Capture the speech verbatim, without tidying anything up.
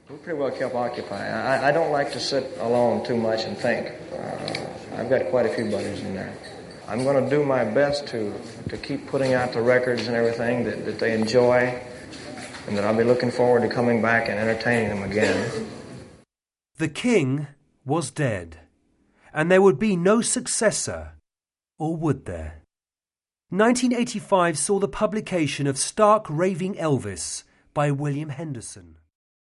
We pretty well kept occupied. I, I don't like to sit alone too much and think. Uh, I've got quite a few buddies in there. I'm going to do my best to, to keep putting out the records and everything that, that they enjoy, and that I'll be looking forward to coming back and entertaining them again. The king was dead, and there would be no successor, or would there? nineteen eighty-five saw the publication of Stark Raving Elvis by William Henderson.